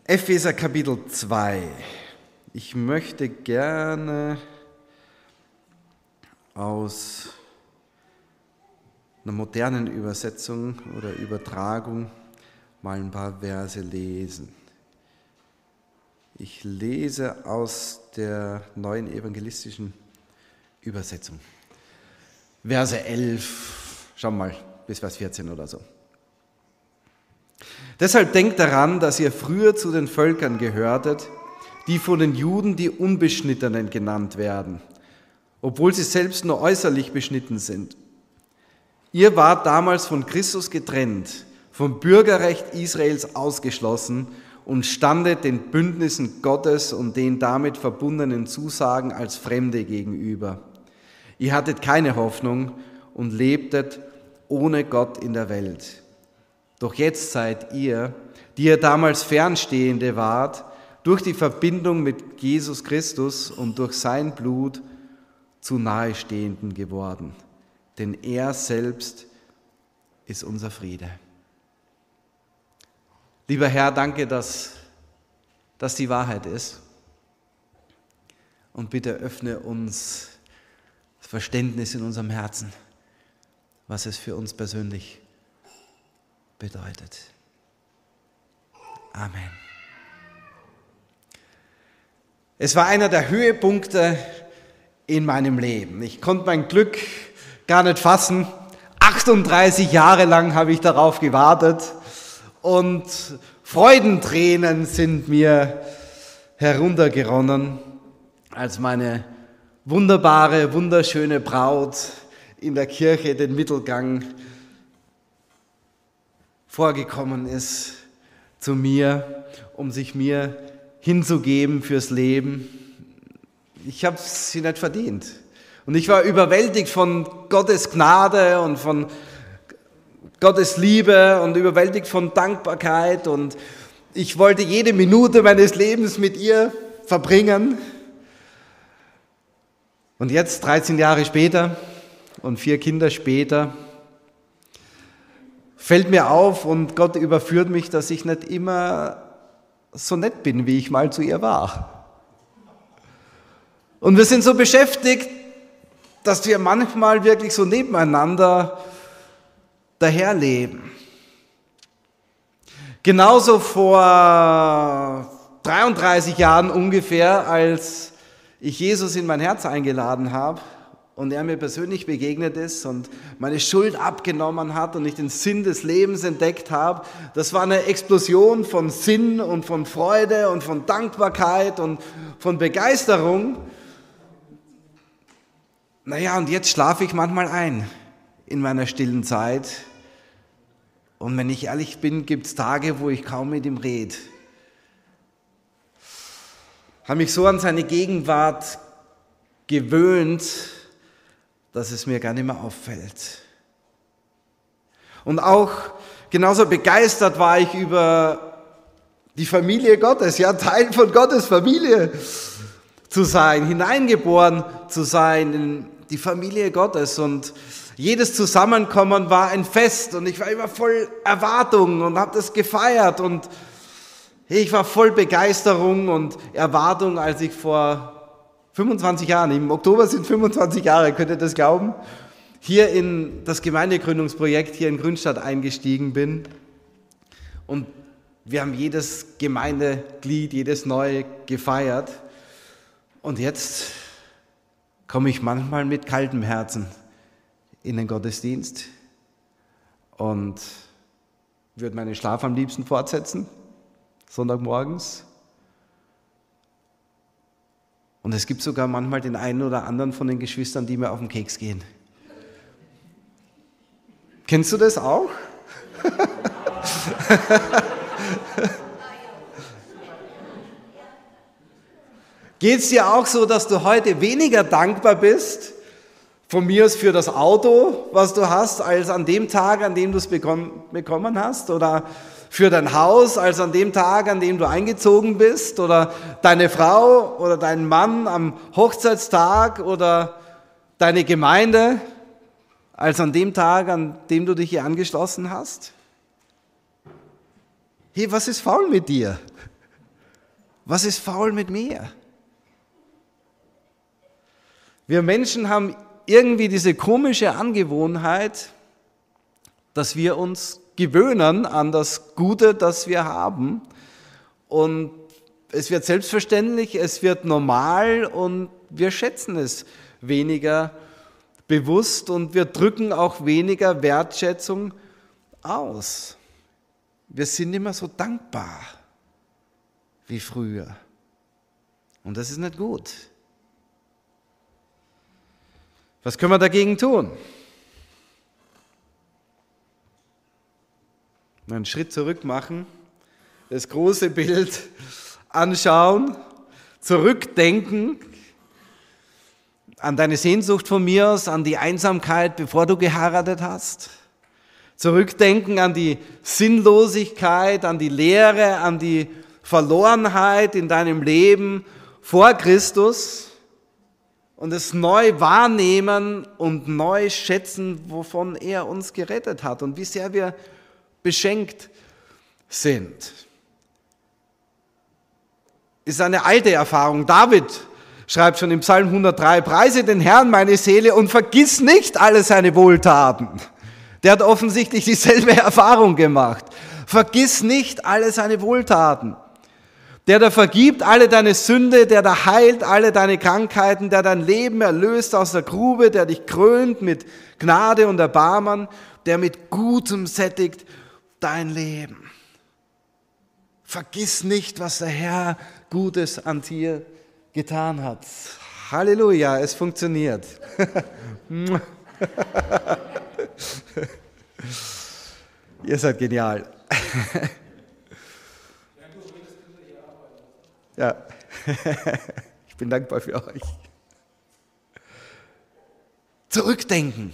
Epheser Kapitel 2. Ich möchte gerne aus einer modernen Übersetzung oder Übertragung mal ein paar Verse lesen. Ich lese aus der neuen evangelistischen Übersetzung. Verse 11, schau mal, bis Vers 14 oder so. Deshalb denkt daran, dass ihr früher zu den Völkern gehörtet, die von den Juden die Unbeschnittenen genannt werden, obwohl sie selbst nur äußerlich beschnitten sind. Ihr wart damals von Christus getrennt, vom Bürgerrecht Israels ausgeschlossen und standet den Bündnissen Gottes und den damit verbundenen Zusagen als Fremde gegenüber. Ihr hattet keine Hoffnung und lebtet ohne Gott in der Welt. Doch jetzt seid ihr, die ihr damals Fernstehende wart, durch die Verbindung mit Jesus Christus und durch sein Blut zu Nahestehenden geworden. Denn er selbst ist unser Friede. Lieber Herr, danke, dass das die Wahrheit ist. Und bitte öffne uns das Verständnis in unserem Herzen, was es für uns persönlich bedeutet. Amen. Es war einer der Höhepunkte in meinem Leben. Ich konnte mein Glück gar nicht fassen. 38 Jahre lang habe ich darauf gewartet und Freudentränen sind mir heruntergeronnen, als meine wunderbare, wunderschöne Braut in der Kirche den Mittelgang vorgekommen ist zu mir, um sich mir hinzugeben fürs Leben. Ich habe sie nicht verdient. Und ich war überwältigt von Gottes Gnade und von Gottes Liebe und überwältigt von Dankbarkeit. Und ich wollte jede Minute meines Lebens mit ihr verbringen. Und jetzt, 13 Jahre später und 4 Kinder später, fällt mir auf und Gott überführt mich, dass ich nicht immer so nett bin, wie ich mal zu ihr war. Und wir sind so beschäftigt, dass wir manchmal wirklich so nebeneinander daherleben. Genauso vor 33 Jahren ungefähr, als ich Jesus in mein Herz eingeladen habe und er mir persönlich begegnet ist und meine Schuld abgenommen hat und ich den Sinn des Lebens entdeckt habe. Das war eine Explosion von Sinn und von Freude und von Dankbarkeit und von Begeisterung. Naja, und jetzt schlafe ich manchmal ein in meiner stillen Zeit. Und wenn ich ehrlich bin, gibt es Tage, wo ich kaum mit ihm rede. Habe mich so an seine Gegenwart gewöhnt, dass es mir gar nicht mehr auffällt. Und auch genauso begeistert war ich über die Familie Gottes, ja, Teil von Gottes Familie zu sein, hineingeboren zu sein in die Familie Gottes. Und jedes Zusammenkommen war ein Fest und ich war immer voll Erwartung und habe das gefeiert und ich war voll Begeisterung und Erwartung, als ich vor 25 Jahren, im Oktober sind 25 Jahre, könnt ihr das glauben, hier in das Gemeindegründungsprojekt hier in Grünstadt eingestiegen bin. Und wir haben jedes Gemeindeglied, jedes Neue gefeiert. Und jetzt komme ich manchmal mit kaltem Herzen in den Gottesdienst und würde meinen Schlaf am liebsten fortsetzen, Sonntagmorgens. Und es gibt sogar manchmal den einen oder anderen von den Geschwistern, die mir auf den Keks gehen. Kennst du das auch? Geht es dir auch so, dass du heute weniger dankbar bist, von mir aus für das Auto, was du hast, als an dem Tag, an dem du es bekommen hast? Oder für dein Haus, als an dem Tag, an dem du eingezogen bist? Oder deine Frau oder deinen Mann am Hochzeitstag? Oder deine Gemeinde, als an dem Tag, an dem du dich hier angeschlossen hast? Hey, was ist faul mit dir? Was ist faul mit mir? Wir Menschen haben irgendwie diese komische Angewohnheit, dass wir uns gewöhnen an das Gute, das wir haben. Und es wird selbstverständlich, es wird normal und wir schätzen es weniger bewusst und wir drücken auch weniger Wertschätzung aus. Wir sind nicht mehr so dankbar wie früher. Und das ist nicht gut. Was können wir dagegen tun? Einen Schritt zurück machen, das große Bild anschauen, zurückdenken an deine Sehnsucht von mir aus, an die Einsamkeit, bevor du geheiratet hast. Zurückdenken an die Sinnlosigkeit, an die Leere, an die Verlorenheit in deinem Leben vor Christus und es neu wahrnehmen und neu schätzen, wovon er uns gerettet hat und wie sehr wir beschenkt sind. Ist eine alte Erfahrung. David schreibt schon im Psalm 103, preise den Herrn, meine Seele, und vergiss nicht alle seine Wohltaten. Der hat offensichtlich dieselbe Erfahrung gemacht. Vergiss nicht alle seine Wohltaten. Der da vergibt alle deine Sünde, der da heilt alle deine Krankheiten, der dein Leben erlöst aus der Grube, der dich krönt mit Gnade und Erbarmen, der mit Gutem sättigt dein Leben. Vergiss nicht, was der Herr Gutes an dir getan hat. Halleluja, es funktioniert. Ihr seid genial. Ja, ich bin dankbar für euch. Zurückdenken,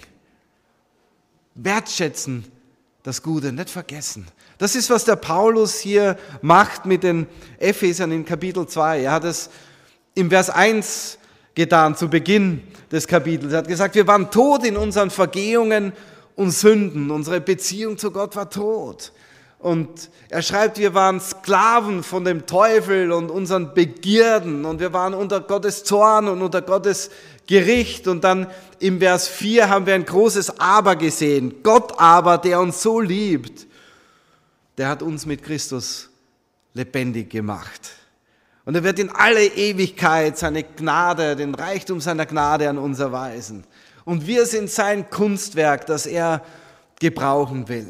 wertschätzen, das Gute, nicht vergessen. Das ist, was der Paulus hier macht mit den Ephesern in Kapitel 2. Er hat es im Vers 1 getan, zu Beginn des Kapitels. Er hat gesagt, wir waren tot in unseren Vergehungen und Sünden. Unsere Beziehung zu Gott war tot. Und er schreibt, wir waren Sklaven von dem Teufel und unseren Begierden und wir waren unter Gottes Zorn und unter Gottes Gericht. Und dann im Vers 4 haben wir ein großes Aber gesehen. Gott aber, der uns so liebt, der hat uns mit Christus lebendig gemacht. Und er wird in alle Ewigkeit seine Gnade, den Reichtum seiner Gnade an uns erweisen. Und wir sind sein Kunstwerk, das er gebrauchen will.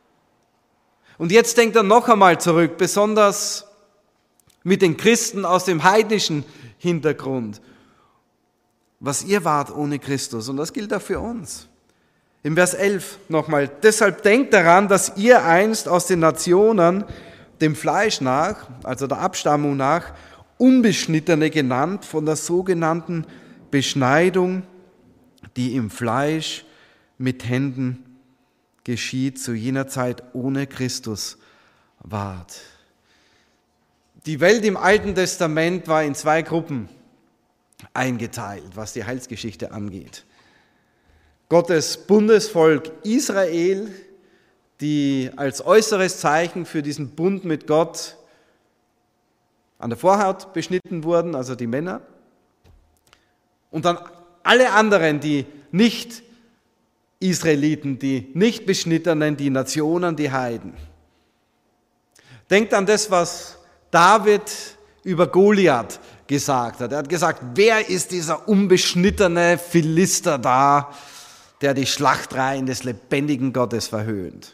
Und jetzt denkt er noch einmal zurück, besonders mit den Christen aus dem heidnischen Hintergrund, was ihr wart ohne Christus. Und das gilt auch für uns. Im Vers 11 nochmal, deshalb denkt daran, dass ihr einst aus den Nationen dem Fleisch nach, also der Abstammung nach, Unbeschnittene genannt, von der sogenannten Beschneidung, die im Fleisch mit Händen geschieht, zu jener Zeit ohne Christus ward. Die Welt im Alten Testament war in zwei Gruppen eingeteilt, was die Heilsgeschichte angeht. Gottes Bundesvolk Israel, die als äußeres Zeichen für diesen Bund mit Gott an der Vorhaut beschnitten wurden, also die Männer. Und dann alle anderen, die nicht Israeliten, die nicht Beschnittenen, die Nationen, die Heiden. Denkt an das, was David über Goliath gesagt hat. Er hat gesagt, wer ist dieser unbeschnittene Philister da, der die Schlachtreihen des lebendigen Gottes verhöhnt?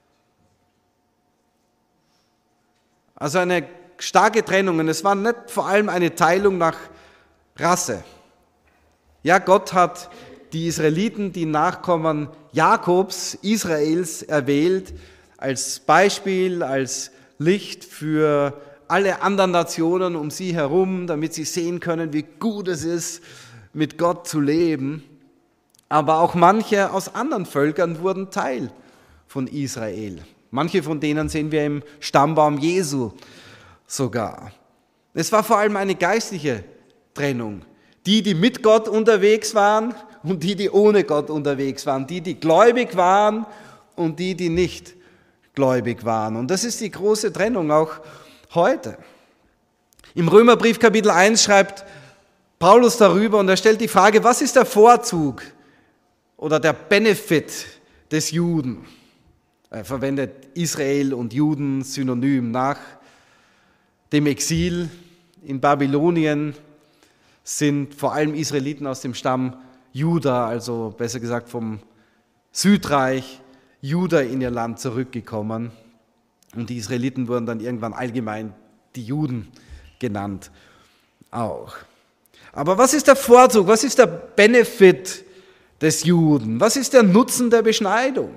Also eine starke Trennung. Und es war nicht vor allem eine Teilung nach Rasse. Ja, Gott hat die Israeliten, die Nachkommen Jakobs, Israels, erwählt als Beispiel, als Licht für alle anderen Nationen um sie herum, damit sie sehen können, wie gut es ist, mit Gott zu leben. Aber auch manche aus anderen Völkern wurden Teil von Israel. Manche von denen sehen wir im Stammbaum Jesu sogar. Es war vor allem eine geistliche Trennung. Die, die mit Gott unterwegs waren und die, die ohne Gott unterwegs waren. Die, die gläubig waren und die, die nicht gläubig waren. Und das ist die große Trennung auch heute. Im Römerbrief Kapitel 1 schreibt Paulus darüber und er stellt die Frage, was ist der Vorzug oder der Benefit des Juden? Er verwendet Israel und Juden synonym. Nach dem Exil in Babylonien sind vor allem Israeliten aus dem Stamm Juda, also besser gesagt vom Südreich Juda, in ihr Land zurückgekommen. Und die Israeliten wurden dann irgendwann allgemein die Juden genannt auch. Aber was ist der Vorzug, was ist der Benefit des Juden? Was ist der Nutzen der Beschneidung?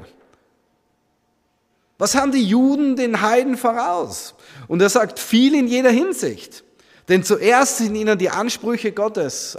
Was haben die Juden den Heiden voraus? Und er sagt viel in jeder Hinsicht. Denn zuerst sind ihnen die Aussprüche Gottes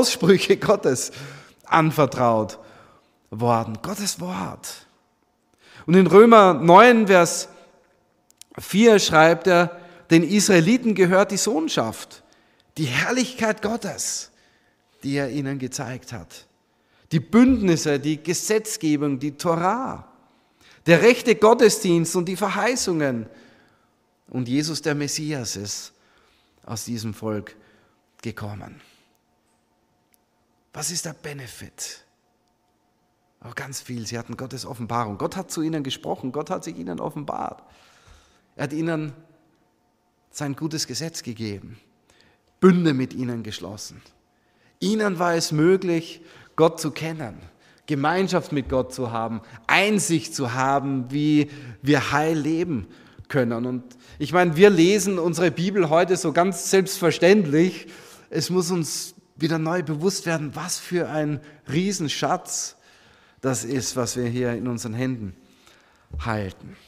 anvertraut worden. Gottes Wort. Und in Römer 9, Vers 4 schreibt er, den Israeliten gehört die Sohnschaft, die Herrlichkeit Gottes, die er ihnen gezeigt hat. Die Bündnisse, die Gesetzgebung, die Torah, der rechte Gottesdienst und die Verheißungen. Und Jesus, der Messias, ist aus diesem Volk gekommen. Was ist der Benefit? Auch ganz viel. Sie hatten Gottes Offenbarung. Gott hat zu ihnen gesprochen. Gott hat sich ihnen offenbart. Er hat ihnen sein gutes Gesetz gegeben. Bünde mit ihnen geschlossen. Ihnen war es möglich, Gott zu kennen, Gemeinschaft mit Gott zu haben, Einsicht zu haben, wie wir heil leben können. Und ich meine, wir lesen unsere Bibel heute so ganz selbstverständlich. Es muss uns wieder neu bewusst werden, was für ein Riesenschatz das ist, was wir hier in unseren Händen halten.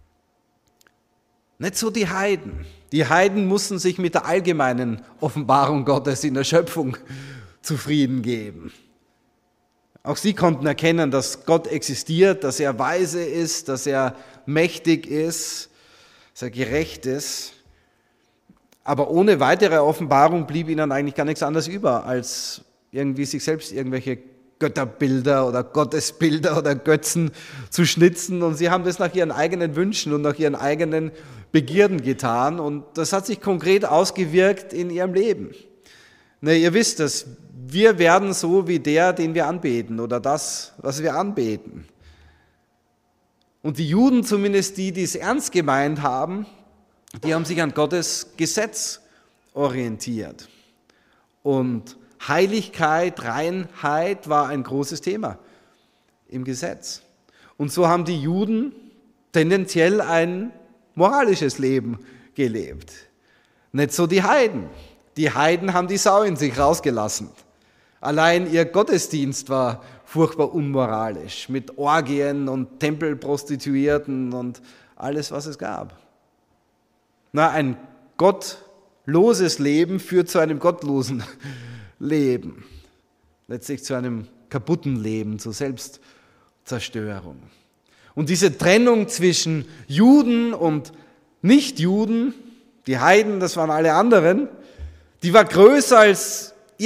Nicht so die Heiden. Die Heiden mussten sich mit der allgemeinen Offenbarung Gottes in der Schöpfung zufrieden geben. Auch sie konnten erkennen, dass Gott existiert, dass er weise ist, dass er mächtig ist, dass er gerecht ist. Aber ohne weitere Offenbarung blieb ihnen eigentlich gar nichts anderes über, als irgendwie sich selbst irgendwelche Götterbilder oder Gottesbilder oder Götzen zu schnitzen. Und sie haben das nach ihren eigenen Wünschen und nach ihren eigenen Begierden getan. Und das hat sich konkret ausgewirkt in ihrem Leben. Na, ihr wisst es, wir werden so wie der, den wir anbeten oder das, was wir anbeten. Und die Juden, zumindest die, die es ernst gemeint haben, die haben sich an Gottes Gesetz orientiert. Und Heiligkeit, Reinheit war ein großes Thema im Gesetz. Und so haben die Juden tendenziell ein moralisches Leben gelebt. Nicht so die Heiden. Die Heiden haben die Sau in sich rausgelassen. Allein ihr Gottesdienst war furchtbar unmoralisch, mit Orgien und Tempelprostituierten und alles, was es gab. Ein gottloses Leben führt zu einem gottlosen Leben. Letztlich zu einem kaputten Leben, zur Selbstzerstörung. Und diese Trennung zwischen Juden und Nichtjuden, die Heiden, das waren alle anderen, die war größer als die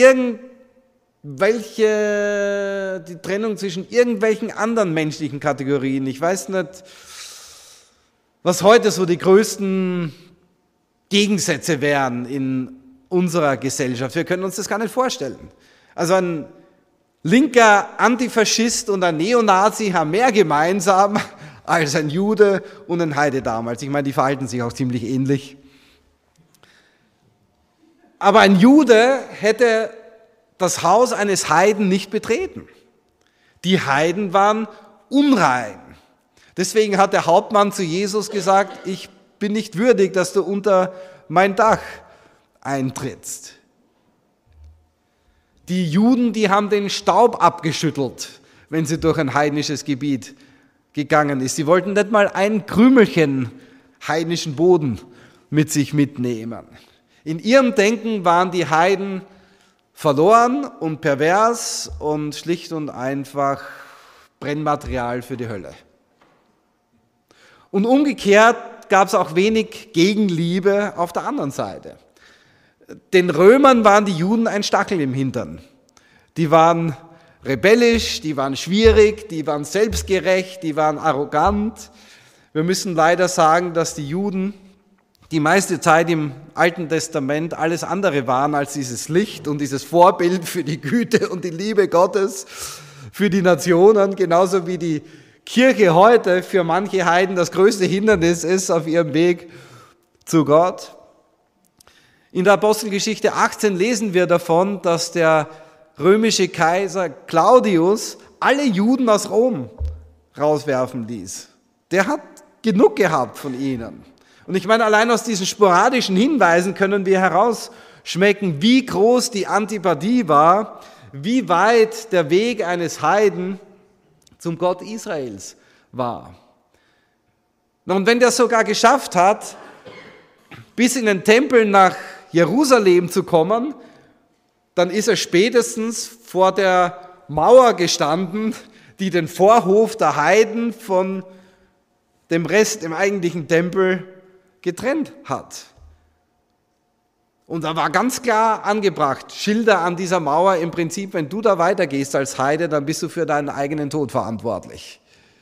Trennung zwischen irgendwelchen anderen menschlichen Kategorien. Ich weiß nicht, was heute so die größten Gegensätze wären in unserer Gesellschaft. Wir können uns das gar nicht vorstellen. Also ein linker Antifaschist und ein Neonazi haben mehr gemeinsam als ein Jude und ein Heide damals. Ich meine, die verhalten sich auch ziemlich ähnlich. Aber ein Jude hätte das Haus eines Heiden nicht betreten. Die Heiden waren unrein. Deswegen hat der Hauptmann zu Jesus gesagt, ich bin nicht würdig, dass du unter mein Dach eintrittst. Die Juden, die haben den Staub abgeschüttelt, wenn sie durch ein heidnisches Gebiet gegangen ist. Sie wollten nicht mal ein Krümelchen heidnischen Boden mit sich mitnehmen. In ihrem Denken waren die Heiden verloren und pervers und schlicht und einfach Brennmaterial für die Hölle. Und umgekehrt gab es auch wenig Gegenliebe auf der anderen Seite. Den Römern waren die Juden ein Stachel im Hintern. Die waren rebellisch, die waren schwierig, die waren selbstgerecht, die waren arrogant. Wir müssen leider sagen, dass die Juden die meiste Zeit im Alten Testament alles andere waren als dieses Licht und dieses Vorbild für die Güte und die Liebe Gottes für die Nationen, genauso wie die Kirche heute für manche Heiden das größte Hindernis ist auf ihrem Weg zu Gott. In der Apostelgeschichte 18 lesen wir davon, dass der römische Kaiser Claudius alle Juden aus Rom rauswerfen ließ. Der hat genug gehabt von ihnen. Und ich meine, allein aus diesen sporadischen Hinweisen können wir herausschmecken, wie groß die Antipathie war, wie weit der Weg eines Heiden zum Gott Israels war. Und wenn der sogar geschafft hat, bis in den Tempel nach Jerusalem zu kommen, dann ist er spätestens vor der Mauer gestanden, die den Vorhof der Heiden von dem Rest im eigentlichen Tempel getrennt hat. Und da war ganz klar angebracht, Schilder an dieser Mauer, im Prinzip, wenn du da weitergehst als Heide, dann bist du für deinen eigenen Tod verantwortlich.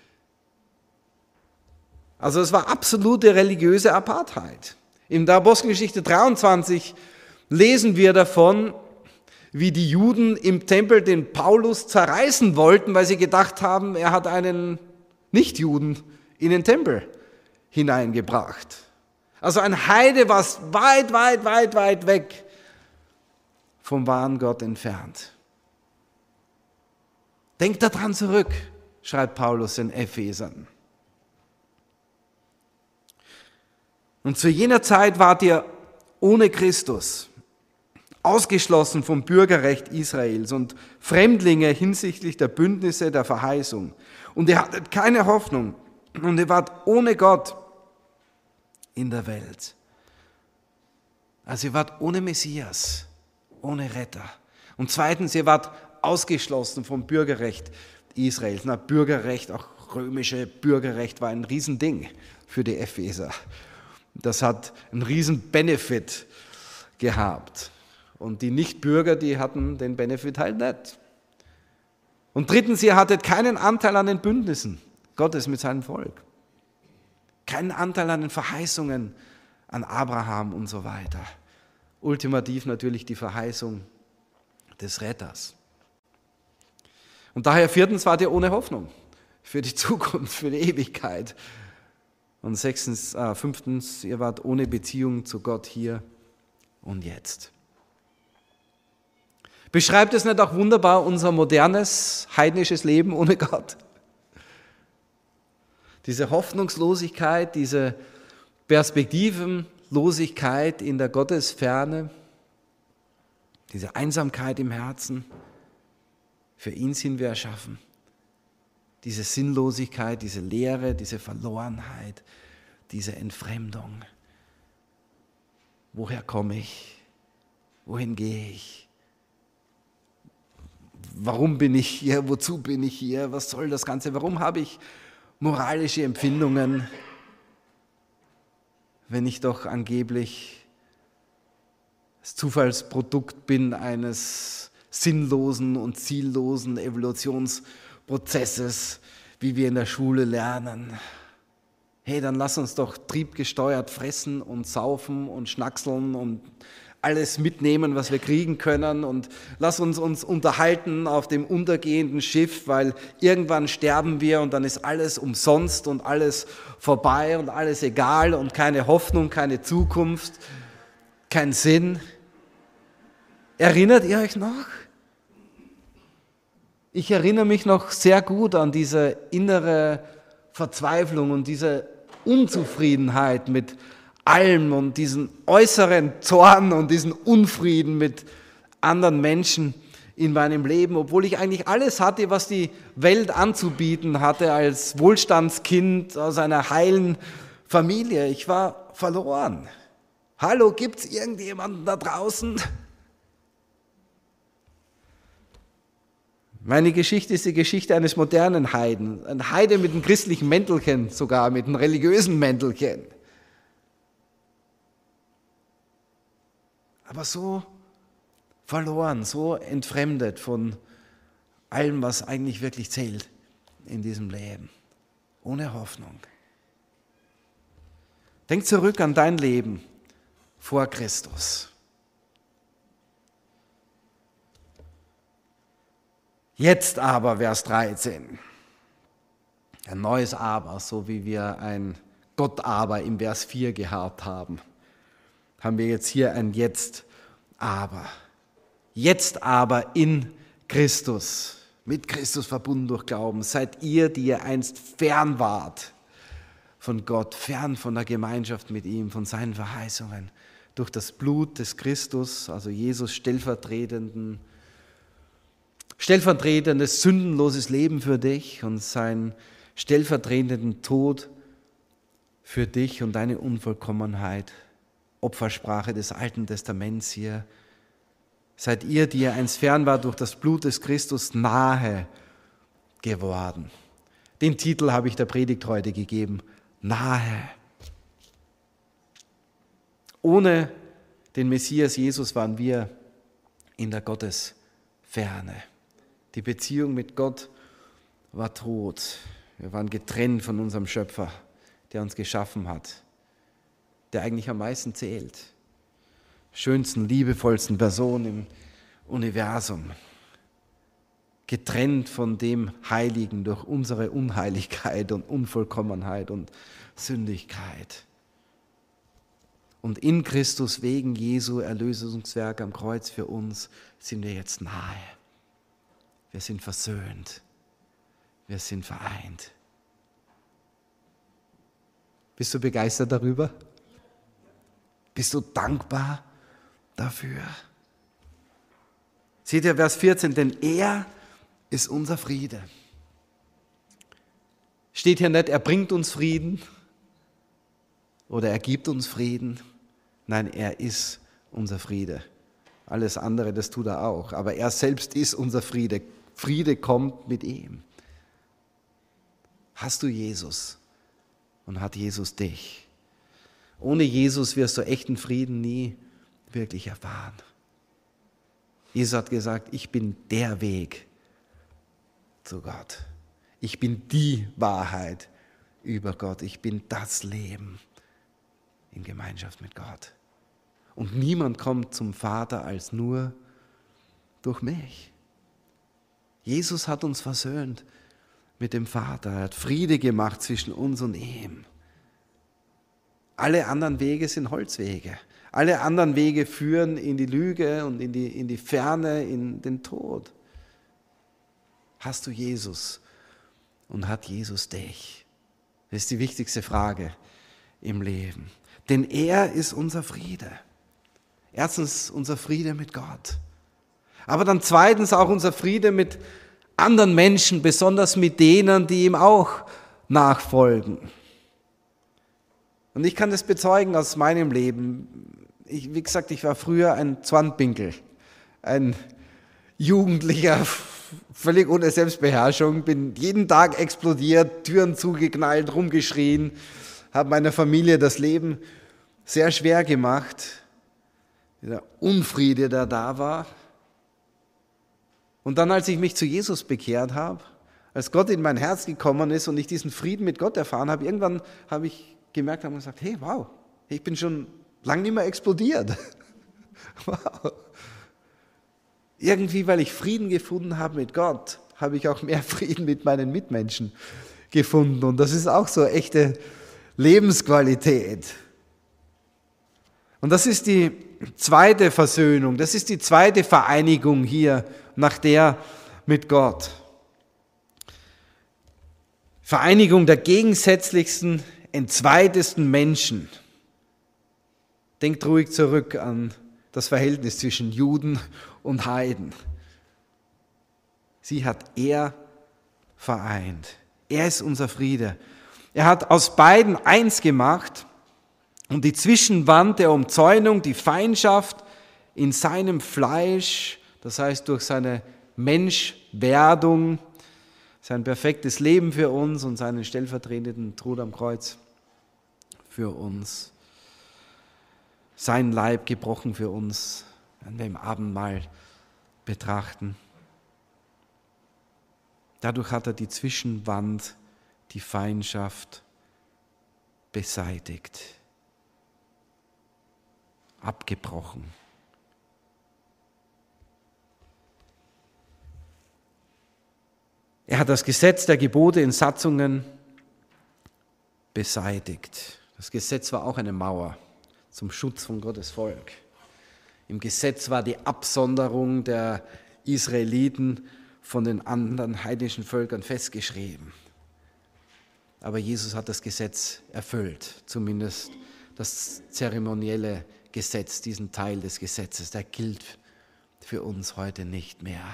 Also es war absolute religiöse Apartheid. In der Apostelgeschichte 23 lesen wir davon, wie die Juden im Tempel den Paulus zerreißen wollten, weil sie gedacht haben, er hat einen Nichtjuden in den Tempel hineingebracht. Also ein Heide war weit weg vom wahren Gott entfernt. Denkt daran zurück, schreibt Paulus den Ephesern. Und zu jener Zeit wart ihr ohne Christus, ausgeschlossen vom Bürgerrecht Israels und Fremdlinge hinsichtlich der Bündnisse der Verheißung. Und ihr hattet keine Hoffnung und ihr wart ohne Gott in der Welt. Also ihr wart ohne Messias, ohne Retter. Und zweitens, ihr wart ausgeschlossen vom Bürgerrecht Israels. Na, Bürgerrecht, auch römische Bürgerrecht war ein Riesending für die Epheser. Das hat einen riesen Benefit gehabt. Und die Nichtbürger, die hatten den Benefit halt nicht. Und drittens, ihr hattet keinen Anteil an den Bündnissen Gottes mit seinem Volk. Keinen Anteil an den Verheißungen an Abraham und so weiter. Ultimativ natürlich die Verheißung des Retters. Und daher viertens wart ihr ohne Hoffnung für die Zukunft, für die Ewigkeit. Und fünftens, ihr wart ohne Beziehung zu Gott hier und jetzt. Beschreibt es nicht auch wunderbar unser modernes, heidnisches Leben ohne Gott? Diese Hoffnungslosigkeit, diese Perspektivenlosigkeit in der Gottesferne, diese Einsamkeit im Herzen, für ihn sind wir erschaffen. Diese Sinnlosigkeit, diese Leere, diese Verlorenheit, diese Entfremdung. Woher komme ich? Wohin gehe ich? Warum bin ich hier? Wozu bin ich hier? Was soll das Ganze? Warum habe ich moralische Empfindungen, wenn ich doch angeblich das Zufallsprodukt bin eines sinnlosen und ziellosen Evolutionsprozesses, wie wir in der Schule lernen. Hey, dann lass uns doch triebgesteuert fressen und saufen und schnackseln und alles mitnehmen, was wir kriegen können, und lass uns unterhalten auf dem untergehenden Schiff, weil irgendwann sterben wir und dann ist alles umsonst und alles vorbei und alles egal und keine Hoffnung, keine Zukunft, kein Sinn. Erinnert ihr euch noch? Ich erinnere mich noch sehr gut an diese innere Verzweiflung und diese Unzufriedenheit mit allem und diesen äußeren Zorn und diesen Unfrieden mit anderen Menschen in meinem Leben, obwohl ich eigentlich alles hatte, was die Welt anzubieten hatte als Wohlstandskind aus einer heilen Familie. Ich war verloren. Hallo, gibt's irgendjemanden da draußen? Meine Geschichte ist die Geschichte eines modernen Heiden. Ein Heide mit einem christlichen Mäntelchen sogar, mit einem religiösen Mäntelchen. Aber so verloren, so entfremdet von allem, was eigentlich wirklich zählt in diesem Leben. Ohne Hoffnung. Denk zurück an dein Leben vor Christus. Jetzt aber, Vers 13. Ein neues Aber, so wie wir ein Gott aber im Vers 4 gehabt haben, haben wir jetzt hier ein Jetzt aber. Jetzt aber in Christus, mit Christus verbunden durch Glauben, seid ihr, die ihr einst fern wart von Gott, fern von der Gemeinschaft mit ihm, von seinen Verheißungen, durch das Blut des Christus, also Jesus stellvertretendes sündenloses Leben für dich und seinen stellvertretenden Tod für dich und deine Unvollkommenheit, Opfersprache des Alten Testaments hier. Seid ihr, die ihr einst fern wart, durch das Blut des Christus nahe geworden. Den Titel habe ich der Predigt heute gegeben, nahe. Ohne den Messias Jesus waren wir in der Gottesferne. Die Beziehung mit Gott war tot. Wir waren getrennt von unserem Schöpfer, der uns geschaffen hat, der eigentlich am meisten zählt. Schönsten, liebevollsten Person im Universum. Getrennt von dem Heiligen durch unsere Unheiligkeit und Unvollkommenheit und Sündigkeit. Und in Christus wegen Jesu Erlösungswerk am Kreuz für uns sind wir jetzt nahe. Wir sind versöhnt. Wir sind vereint. Bist du begeistert darüber? Bist du dankbar dafür? Seht ihr Vers 14, denn er ist unser Friede. Steht hier nicht, er bringt uns Frieden oder er gibt uns Frieden. Nein, er ist unser Friede. Alles andere, das tut er auch. Aber er selbst ist unser Friede. Friede kommt mit ihm. Hast du Jesus und hat Jesus dich? Ohne Jesus wirst du echten Frieden nie wirklich erfahren. Jesus hat gesagt, ich bin der Weg zu Gott. Ich bin die Wahrheit über Gott. Ich bin das Leben in Gemeinschaft mit Gott. Und niemand kommt zum Vater als nur durch mich. Jesus hat uns versöhnt mit dem Vater. Er hat Friede gemacht zwischen uns und ihm. Alle anderen Wege sind Holzwege. Alle anderen Wege führen in die Lüge und in die Ferne, in den Tod. Hast du Jesus und hat Jesus dich? Das ist die wichtigste Frage im Leben. Denn er ist unser Friede. Erstens unser Friede mit Gott. Aber dann zweitens auch unser Friede mit anderen Menschen, besonders mit denen, die ihm auch nachfolgen. Und ich kann das bezeugen aus meinem Leben. Wie gesagt, ich war früher ein Zwanpinkel, ein Jugendlicher, völlig ohne Selbstbeherrschung, bin jeden Tag explodiert, Türen zugeknallt, rumgeschrien, habe meiner Familie das Leben sehr schwer gemacht. Dieser Unfriede, der da war. Und dann, als ich mich zu Jesus bekehrt habe, als Gott in mein Herz gekommen ist und ich diesen Frieden mit Gott erfahren habe, irgendwann habe ich gemerkt und gesagt, hey, wow, ich bin schon lange nicht mehr explodiert. Wow. Irgendwie, weil ich Frieden gefunden habe mit Gott, habe ich auch mehr Frieden mit meinen Mitmenschen gefunden. Und das ist auch so echte Lebensqualität. Und das ist die zweite Versöhnung, das ist die zweite Vereinigung hier nach der mit Gott. Vereinigung der gegensätzlichsten, entzweitesten Menschen. Denkt ruhig zurück an das Verhältnis zwischen Juden und Heiden. Sie hat er vereint. Er ist unser Friede. Er hat aus beiden eins gemacht und die Zwischenwand der Umzäunung, die Feindschaft in seinem Fleisch, das heißt durch seine Menschwerdung, sein perfektes Leben für uns und seinen stellvertretenden Tod am Kreuz für uns. Sein Leib gebrochen für uns, wenn wir im Abendmahl betrachten. Dadurch hat er die Zwischenwand, die Feindschaft beseitigt. abgebrochen. Er hat das Gesetz der Gebote in Satzungen beseitigt. Das Gesetz war auch eine Mauer zum Schutz von Gottes Volk. Im Gesetz war die Absonderung der Israeliten von den anderen heidnischen Völkern festgeschrieben. Aber Jesus hat das Gesetz erfüllt, zumindest das zeremonielle Gesetz, diesen Teil des Gesetzes, der gilt für uns heute nicht mehr.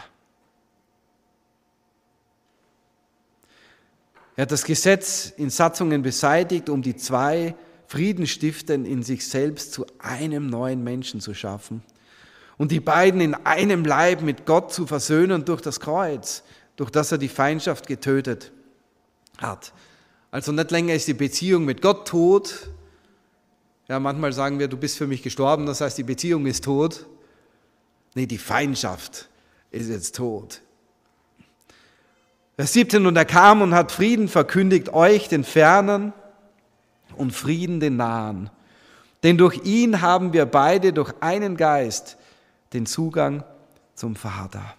Er hat das Gesetz in Satzungen beseitigt, um die zwei Friedenstiftern in sich selbst zu einem neuen Menschen zu schaffen und die beiden in einem Leib mit Gott zu versöhnen durch das Kreuz, durch das er die Feindschaft getötet hat. Also nicht länger ist die Beziehung mit Gott tot. Ja, manchmal sagen wir, du bist für mich gestorben, das heißt, die Beziehung ist tot. Nee, die Feindschaft ist jetzt tot. Vers 17, und er kam und hat Frieden verkündigt euch, den Fernen, und Frieden den Nahen. Denn durch ihn haben wir beide durch einen Geist den Zugang zum Vater.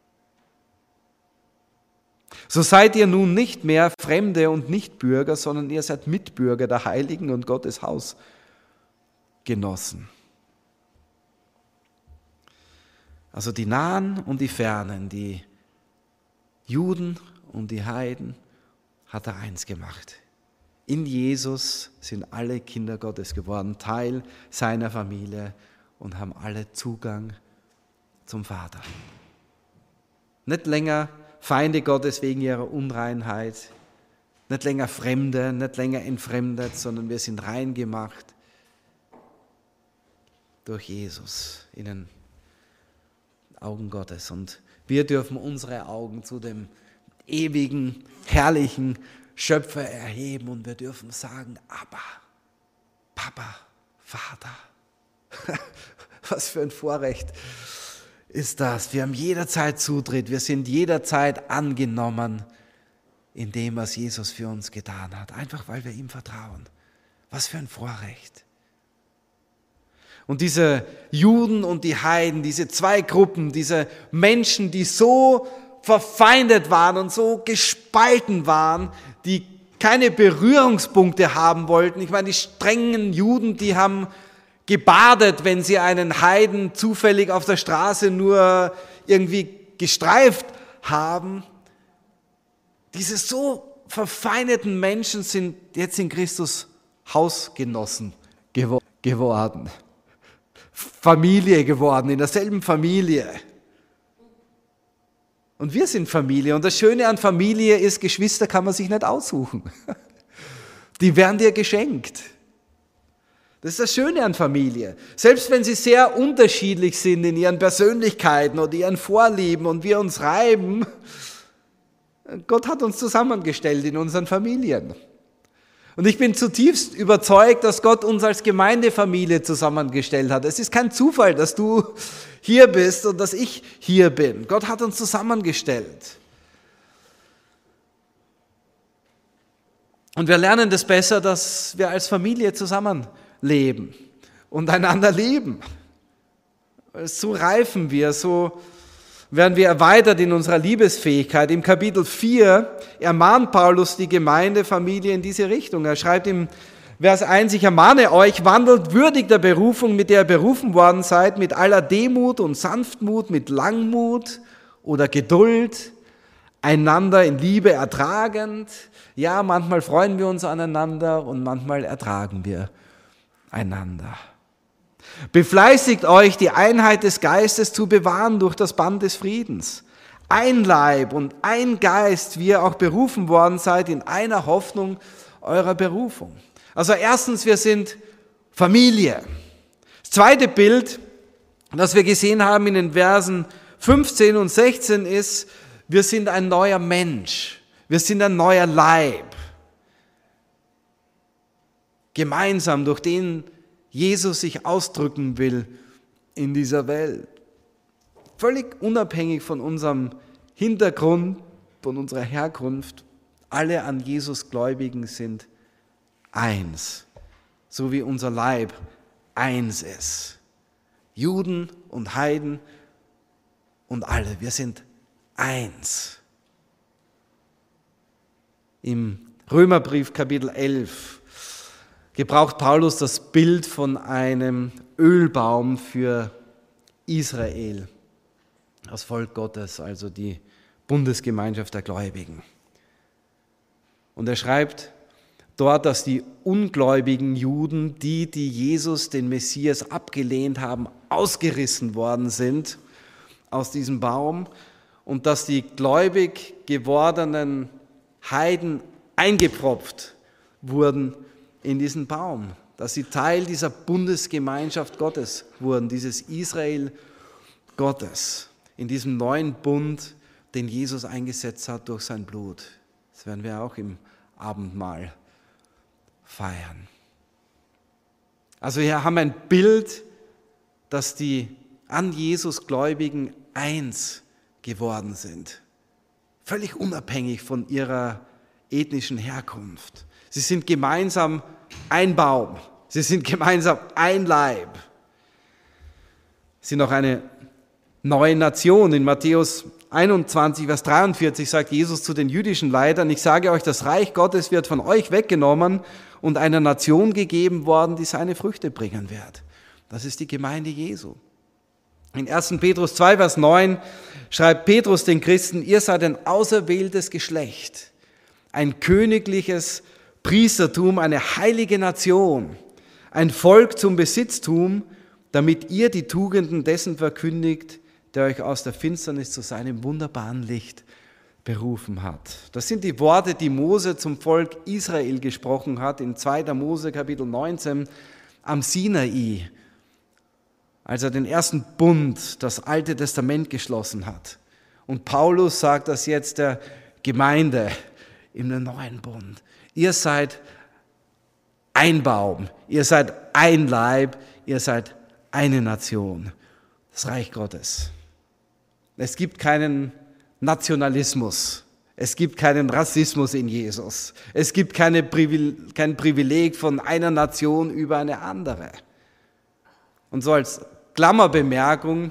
So seid ihr nun nicht mehr Fremde und Nichtbürger, sondern ihr seid Mitbürger der Heiligen und Gottes Hausgenossen. Also die Nahen und die Fernen, die Juden und die Heiden, hat er eins gemacht. In Jesus sind alle Kinder Gottes geworden, Teil seiner Familie und haben alle Zugang zum Vater. Nicht länger Feinde Gottes wegen ihrer Unreinheit, nicht länger Fremde, nicht länger entfremdet, sondern wir sind rein gemacht durch Jesus in den Augen Gottes. Und wir dürfen unsere Augen zu dem ewigen, herrlichen Schöpfer erheben und wir dürfen sagen, Abba, Papa, Vater. Was für ein Vorrecht ist das. Wir haben jederzeit Zutritt, wir sind jederzeit angenommen in dem, was Jesus für uns getan hat. Einfach, weil wir ihm vertrauen. Was für ein Vorrecht. Und diese Juden und die Heiden, diese zwei Gruppen, diese Menschen, die so verfeindet waren und so gespalten waren, die keine Berührungspunkte haben wollten. Ich meine, die strengen Juden, die haben gebadet, wenn sie einen Heiden zufällig auf der Straße nur irgendwie gestreift haben. Diese so verfeindeten Menschen sind jetzt in Christus Hausgenossen geworden. Familie geworden, in derselben Familie. Und wir sind Familie. Und das Schöne an Familie ist, Geschwister kann man sich nicht aussuchen. Die werden dir geschenkt. Das ist das Schöne an Familie. Selbst wenn sie sehr unterschiedlich sind in ihren Persönlichkeiten oder ihren Vorlieben und wir uns reiben, Gott hat uns zusammengestellt in unseren Familien. Und ich bin zutiefst überzeugt, dass Gott uns als Gemeindefamilie zusammengestellt hat. Es ist kein Zufall, dass du hier bist und dass ich hier bin. Gott hat uns zusammengestellt. Und wir lernen das besser, dass wir als Familie zusammenleben und einander lieben. So reifen wir, so werden wir erweitert in unserer Liebesfähigkeit. Im Kapitel 4 ermahnt Paulus die Gemeindefamilie in diese Richtung. Er schreibt im Vers 1, ich ermahne euch, wandelt würdig der Berufung, mit der ihr berufen worden seid, mit aller Demut und Sanftmut, mit Langmut oder Geduld, einander in Liebe ertragend. Ja, manchmal freuen wir uns aneinander und manchmal ertragen wir einander. Befleißigt euch, die Einheit des Geistes zu bewahren durch das Band des Friedens. Ein Leib und ein Geist, wie ihr auch berufen worden seid, in einer Hoffnung eurer Berufung. Also erstens, wir sind Familie. Das zweite Bild, das wir gesehen haben in den Versen 15 und 16 ist, wir sind ein neuer Mensch. Wir sind ein neuer Leib. Gemeinsam, durch den Jesus sich ausdrücken will in dieser Welt. Völlig unabhängig von unserem Hintergrund, von unserer Herkunft. Alle an Jesus Gläubigen sind eins. So wie unser Leib eins ist. Juden und Heiden und alle, wir sind eins. Im Römerbrief Kapitel 11 gebraucht Paulus das Bild von einem Ölbaum für Israel, das Volk Gottes, also die Bundesgemeinschaft der Gläubigen. Und er schreibt dort, dass die ungläubigen Juden, die Jesus, den Messias, abgelehnt haben, ausgerissen worden sind aus diesem Baum und dass die gläubig gewordenen Heiden eingepfropft wurden in diesen Baum, dass sie Teil dieser Bundesgemeinschaft Gottes wurden, dieses Israel Gottes, in diesem neuen Bund, den Jesus eingesetzt hat durch sein Blut. Das werden wir auch im Abendmahl feiern. Also wir haben ein Bild, dass die an Jesus Gläubigen eins geworden sind, völlig unabhängig von ihrer ethnischen Herkunft. Sie sind gemeinsam ein Baum, sie sind gemeinsam ein Leib. Sie sind auch eine neue Nation. In Matthäus 21, Vers 43 sagt Jesus zu den jüdischen Leitern: Ich sage euch, das Reich Gottes wird von euch weggenommen und einer Nation gegeben worden, die seine Früchte bringen wird. Das ist die Gemeinde Jesu. In 1. Petrus 2, Vers 9 schreibt Petrus den Christen: Ihr seid ein auserwähltes Geschlecht, ein königliches Priestertum, eine heilige Nation, ein Volk zum Besitztum, damit ihr die Tugenden dessen verkündigt, der euch aus der Finsternis zu seinem wunderbaren Licht berufen hat. Das sind die Worte, die Mose zum Volk Israel gesprochen hat in 2. Mose Kapitel 19 am Sinai, als er den ersten Bund, das Alte Testament, geschlossen hat. Und Paulus sagt das jetzt der Gemeinde im neuen Bund. Ihr seid ein Baum, ihr seid ein Leib, ihr seid eine Nation, das Reich Gottes. Es gibt keinen Nationalismus, es gibt keinen Rassismus in Jesus, es gibt kein Privileg von einer Nation über eine andere. Und so als Klammerbemerkung: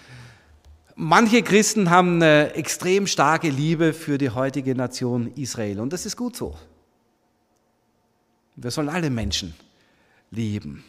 Manche Christen haben eine extrem starke Liebe für die heutige Nation Israel und das ist gut so. Wir sollen alle Menschen lieben.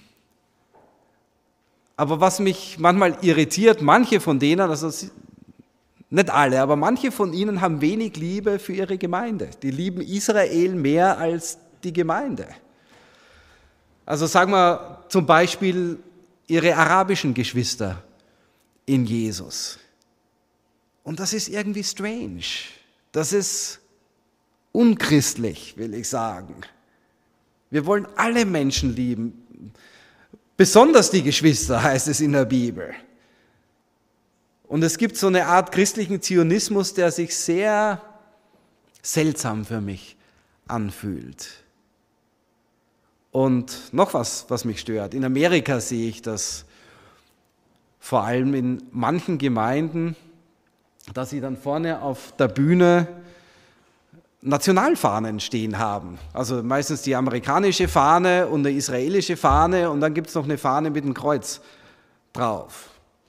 Aber was mich manchmal irritiert, manche von denen, also nicht alle, aber manche von ihnen haben wenig Liebe für ihre Gemeinde. Die lieben Israel mehr als die Gemeinde. Also sagen wir zum Beispiel ihre arabischen Geschwister in Jesus. Und das ist irgendwie strange. Das ist unchristlich, will ich sagen. Wir wollen alle Menschen lieben, besonders die Geschwister, heißt es in der Bibel. Und es gibt so eine Art christlichen Zionismus, der sich sehr seltsam für mich anfühlt. Und noch was mich stört. In Amerika sehe ich das vor allem in manchen Gemeinden, dass sie dann vorne auf der Bühne Nationalfahnen stehen haben. Also meistens die amerikanische Fahne und eine israelische Fahne und dann gibt es noch eine Fahne mit einem Kreuz drauf.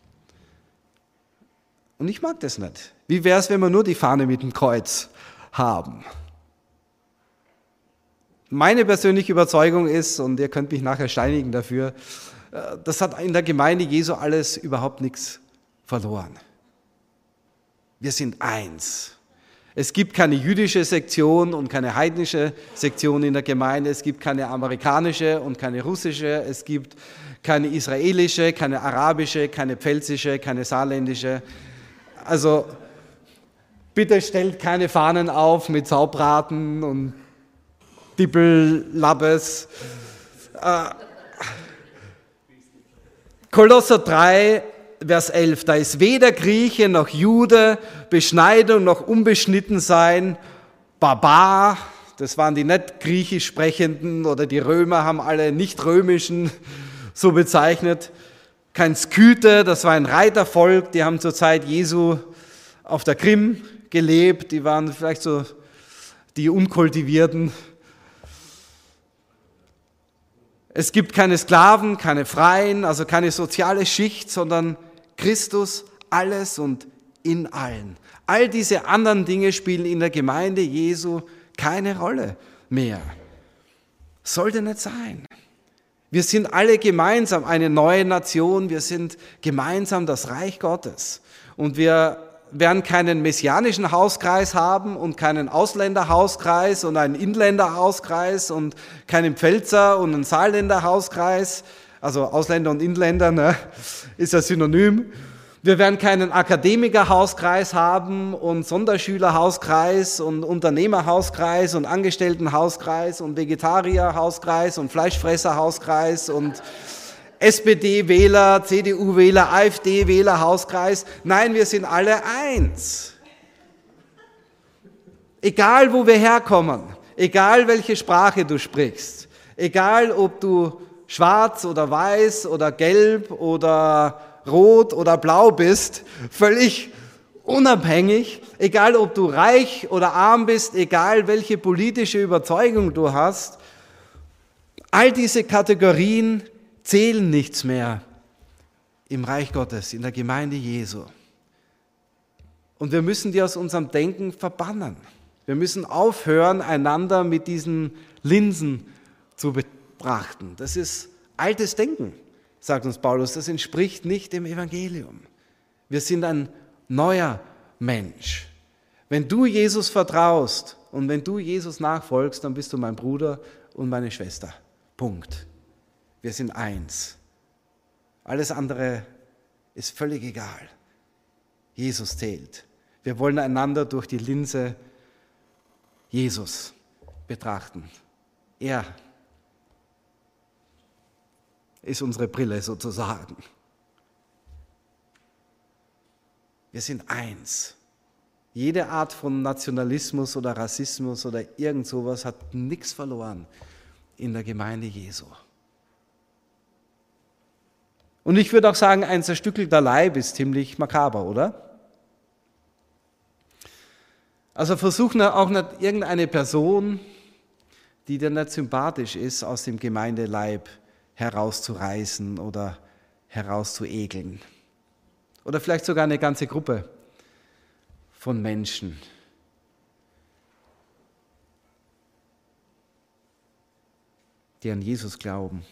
Und ich mag das nicht. Wie wäre es, wenn wir nur die Fahne mit dem Kreuz haben? Meine persönliche Überzeugung ist, und ihr könnt mich nachher steinigen dafür, das hat in der Gemeinde Jesu alles überhaupt nichts verloren. Wir sind eins. Es gibt keine jüdische Sektion und keine heidnische Sektion in der Gemeinde. Es gibt keine amerikanische und keine russische. Es gibt keine israelische, keine arabische, keine pfälzische, keine saarländische. Also bitte stellt keine Fahnen auf mit Saubraten und Dippel-Labbes. Kolosser 3, Vers 11, da ist weder Grieche noch Jude, Beschneidung noch Unbeschnittensein, Barbar, das waren die nicht griechisch sprechenden oder die Römer haben alle nicht-römischen so bezeichnet, kein Skythe, das war ein Reitervolk, die haben zur Zeit Jesu auf der Krim gelebt, die waren vielleicht so die Unkultivierten. Es gibt keine Sklaven, keine Freien, also keine soziale Schicht, sondern Christus, alles und in allen. All diese anderen Dinge spielen in der Gemeinde Jesu keine Rolle mehr. Sollte nicht sein. Wir sind alle gemeinsam eine neue Nation, wir sind gemeinsam das Reich Gottes. Und wir werden keinen messianischen Hauskreis haben und keinen Ausländerhauskreis und einen Inländerhauskreis und keinen Pfälzer und einen Saarländer Hauskreis, also Ausländer und Inländer, ne, ist ja synonym. Wir werden keinen Akademikerhauskreis haben und Sonderschülerhauskreis und Unternehmerhauskreis und Angestelltenhauskreis und Vegetarierhauskreis und Fleischfresserhauskreis und SPD-Wähler, CDU-Wähler, AfD-Wähler-Hauskreis. Nein, wir sind alle eins. Egal, wo wir herkommen, egal, welche Sprache du sprichst, egal, ob du schwarz oder weiß oder gelb oder rot oder blau bist, völlig unabhängig, egal, ob du reich oder arm bist, egal, welche politische Überzeugung du hast, all diese Kategorien zählen nichts mehr im Reich Gottes, in der Gemeinde Jesu. Und wir müssen die aus unserem Denken verbannen. Wir müssen aufhören, einander mit diesen Linsen zu betrachten. Das ist altes Denken, sagt uns Paulus. Das entspricht nicht dem Evangelium. Wir sind ein neuer Mensch. Wenn du Jesus vertraust und wenn du Jesus nachfolgst, dann bist du mein Bruder und meine Schwester. Punkt. Wir sind eins. Alles andere ist völlig egal. Jesus zählt. Wir wollen einander durch die Linse Jesus betrachten. Er ist unsere Brille sozusagen. Wir sind eins. Jede Art von Nationalismus oder Rassismus oder irgend sowas hat nichts verloren in der Gemeinde Jesu. Und ich würde auch sagen, ein zerstückelter Leib ist ziemlich makaber, oder? Also versuch auch nicht irgendeine Person, die dir nicht sympathisch ist, aus dem Gemeindeleib herauszureißen oder herauszuekeln. Oder vielleicht sogar eine ganze Gruppe von Menschen. Die an Jesus glauben.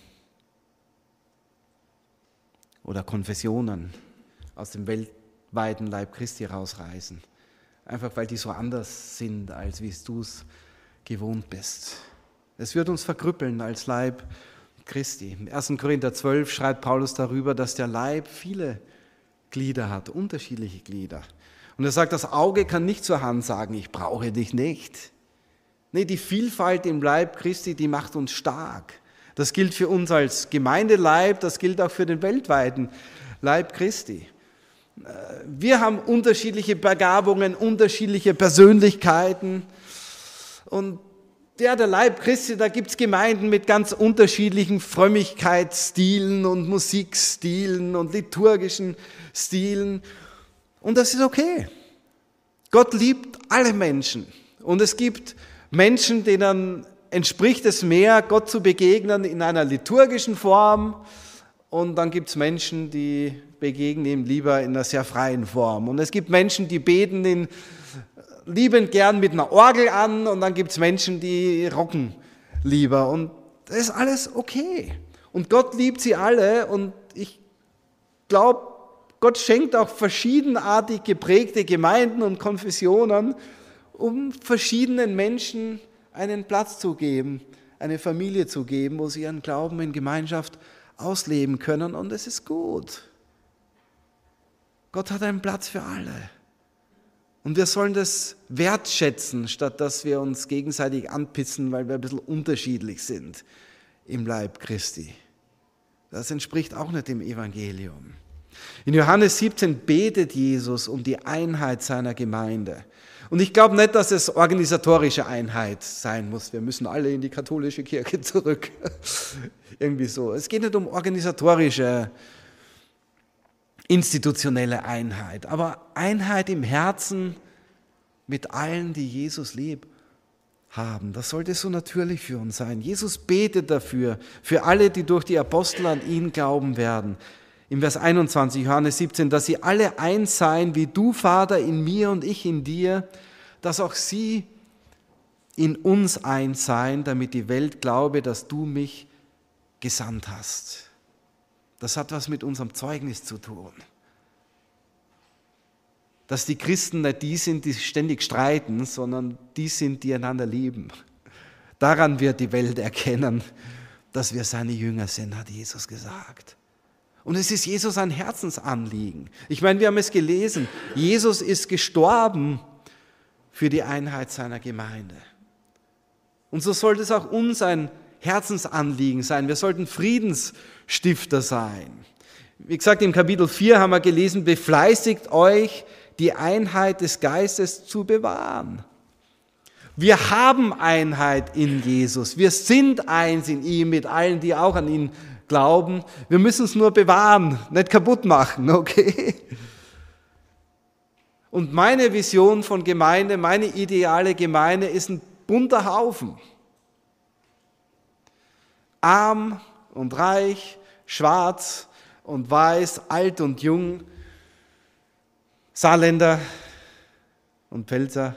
Oder Konfessionen aus dem weltweiten Leib Christi rausreißen. Einfach weil die so anders sind, als wie du es gewohnt bist. Es wird uns verkrüppeln als Leib Christi. Im 1. Korinther 12 schreibt Paulus darüber, dass der Leib viele Glieder hat, unterschiedliche Glieder. Und er sagt, das Auge kann nicht zur Hand sagen, ich brauche dich nicht. Nee, die Vielfalt im Leib Christi, die macht uns stark. Das gilt für uns als Gemeindeleib, das gilt auch für den weltweiten Leib Christi. Wir haben unterschiedliche Begabungen, unterschiedliche Persönlichkeiten. Und der Leib Christi, da gibt es Gemeinden mit ganz unterschiedlichen Frömmigkeitsstilen und Musikstilen und liturgischen Stilen. Und das ist okay. Gott liebt alle Menschen. Und es gibt Menschen, denen entspricht es mehr, Gott zu begegnen in einer liturgischen Form. Und dann gibt es Menschen, die begegnen ihm lieber in einer sehr freien Form. Und es gibt Menschen, die beten ihn liebend gern mit einer Orgel an. Und dann gibt es Menschen, die rocken lieber. Und das ist alles okay. Und Gott liebt sie alle. Und ich glaube, Gott schenkt auch verschiedenartig geprägte Gemeinden und Konfessionen, um verschiedenen Menschen einen Platz zu geben, eine Familie zu geben, wo sie ihren Glauben in Gemeinschaft ausleben können. Und es ist gut. Gott hat einen Platz für alle. Und wir sollen das wertschätzen, statt dass wir uns gegenseitig anpissen, weil wir ein bisschen unterschiedlich sind im Leib Christi. Das entspricht auch nicht dem Evangelium. In Johannes 17 betet Jesus um die Einheit seiner Gemeinde. Und ich glaube nicht, dass es organisatorische Einheit sein muss. Wir müssen alle in die katholische Kirche zurück. Irgendwie so. Es geht nicht um organisatorische, institutionelle Einheit, aber Einheit im Herzen mit allen, die Jesus liebt haben. Das sollte so natürlich für uns sein. Jesus betet dafür, für alle, die durch die Apostel an ihn glauben werden. Im Vers 21, Johannes 17, dass sie alle eins seien, wie du, Vater, in mir und ich in dir, dass auch sie in uns eins seien, damit die Welt glaube, dass du mich gesandt hast. Das hat was mit unserem Zeugnis zu tun. Dass die Christen nicht die sind, die ständig streiten, sondern die sind, die einander lieben. Daran wird die Welt erkennen, dass wir seine Jünger sind, hat Jesus gesagt. Und es ist Jesus ein Herzensanliegen. Ich meine, wir haben es gelesen, Jesus ist gestorben für die Einheit seiner Gemeinde. Und so sollte es auch uns ein Herzensanliegen sein. Wir sollten Friedensstifter sein. Wie gesagt, im Kapitel 4 haben wir gelesen, befleißigt euch, die Einheit des Geistes zu bewahren. Wir haben Einheit in Jesus. Wir sind eins in ihm mit allen, die auch an ihn glauben. Wir müssen es nur bewahren, nicht kaputt machen, okay? Und meine Vision von Gemeinde, meine ideale Gemeinde ist ein bunter Haufen. Arm und reich, schwarz und weiß, alt und jung, Saarländer und Pfälzer,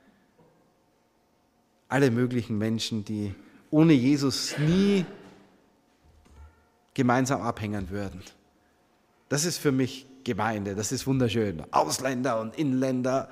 alle möglichen Menschen, die ohne Jesus nie gemeinsam abhängen würden. Das ist für mich Gemeinde, das ist wunderschön. Ausländer und Inländer,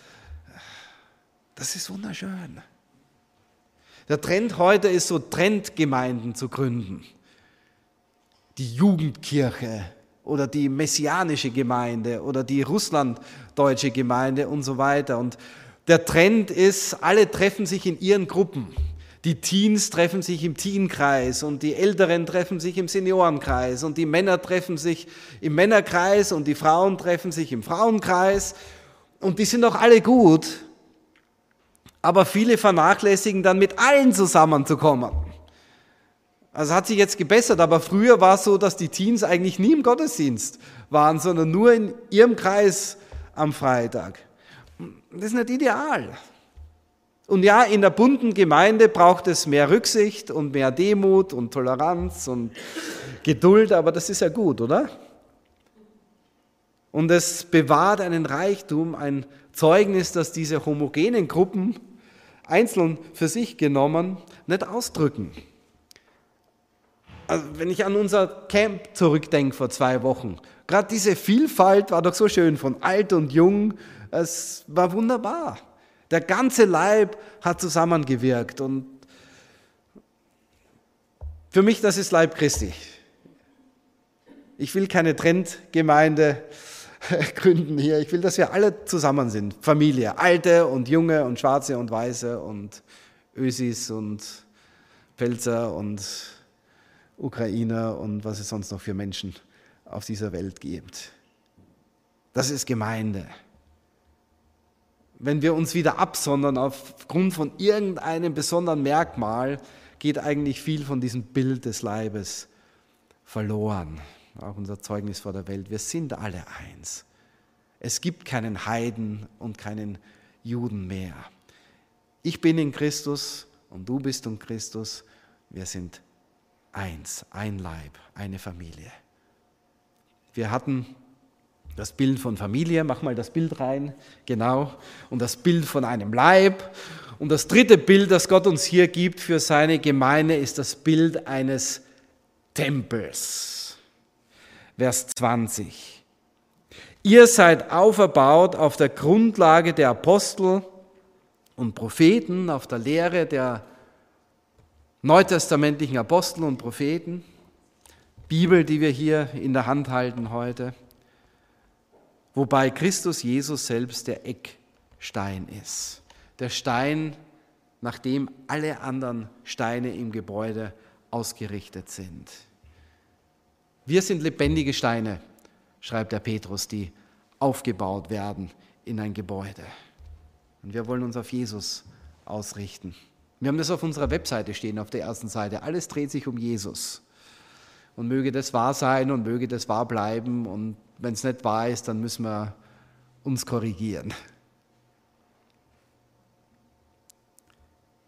das ist wunderschön. Der Trend heute ist so, Trendgemeinden zu gründen. Die Jugendkirche oder die messianische Gemeinde oder die russlanddeutsche Gemeinde und so weiter. Und der Trend ist, alle treffen sich in ihren Gruppen. Die Teens treffen sich im Teenkreis und die Älteren treffen sich im Seniorenkreis und die Männer treffen sich im Männerkreis und die Frauen treffen sich im Frauenkreis. Und die sind auch alle gut, aber viele vernachlässigen dann, mit allen zusammenzukommen. Also hat sich jetzt gebessert, aber früher war es so, dass die Teens eigentlich nie im Gottesdienst waren, sondern nur in ihrem Kreis am Freitag. Das ist nicht ideal. Und ja, in der bunten Gemeinde braucht es mehr Rücksicht und mehr Demut und Toleranz und Geduld, aber das ist ja gut, oder? Und es bewahrt einen Reichtum, ein Zeugnis, das diese homogenen Gruppen einzeln für sich genommen nicht ausdrücken. Also wenn ich an unser Camp zurückdenke vor 2 Wochen, gerade diese Vielfalt war doch so schön, von alt und jung, es war wunderbar. Der ganze Leib hat zusammengewirkt und für mich, das ist Leib Christi. Ich will keine Trendgemeinde gründen hier, ich will, dass wir alle zusammen sind, Familie, Alte und Junge und Schwarze und Weiße und Ösis und Pfälzer und Ukrainer und was es sonst noch für Menschen auf dieser Welt gibt. Das ist Gemeinde. Wenn wir uns wieder absondern aufgrund von irgendeinem besonderen Merkmal, geht eigentlich viel von diesem Bild des Leibes verloren. Auch unser Zeugnis vor der Welt. Wir sind alle eins. Es gibt keinen Heiden und keinen Juden mehr. Ich bin in Christus und du bist in Christus. Wir sind eins, ein Leib, eine Familie. Wir hatten das Bild von Familie, mach mal das Bild rein, genau, und das Bild von einem Leib. Und das dritte Bild, das Gott uns hier gibt für seine Gemeinde, ist das Bild eines Tempels. Vers 20. Ihr seid auferbaut auf der Grundlage der Apostel und Propheten, auf der Lehre der neutestamentlichen Apostel und Propheten, Bibel, die wir hier in der Hand halten heute, wobei Christus Jesus selbst der Eckstein ist. Der Stein, nach dem alle anderen Steine im Gebäude ausgerichtet sind. Wir sind lebendige Steine, schreibt der Petrus, die aufgebaut werden in ein Gebäude. Und wir wollen uns auf Jesus ausrichten. Wir haben das auf unserer Webseite stehen, auf der ersten Seite. Alles dreht sich um Jesus. Und möge das wahr sein und möge das wahr bleiben. Und wenn es nicht wahr ist, dann müssen wir uns korrigieren.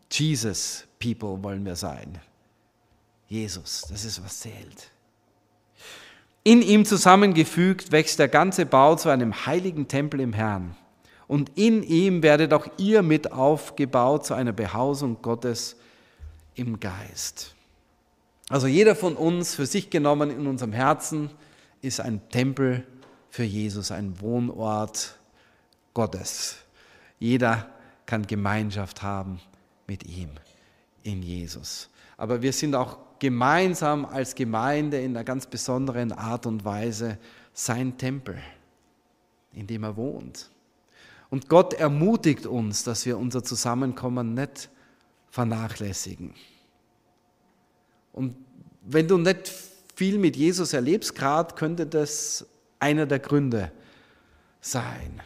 Jesus People wollen wir sein. Jesus, das ist, was zählt. In ihm zusammengefügt wächst der ganze Bau zu einem heiligen Tempel im Herrn. Und in ihm werdet auch ihr mit aufgebaut zu einer Behausung Gottes im Geist. Also jeder von uns für sich genommen in unserem Herzen ist ein Tempel für Jesus, ein Wohnort Gottes. Jeder kann Gemeinschaft haben mit ihm, in Jesus. Aber wir sind auch gemeinsam als Gemeinde in einer ganz besonderen Art und Weise sein Tempel, in dem er wohnt. Und Gott ermutigt uns, dass wir unser Zusammenkommen nicht vernachlässigen. Und wenn du nicht viel mit Jesus erlebst, gerade könnte das einer der Gründe sein.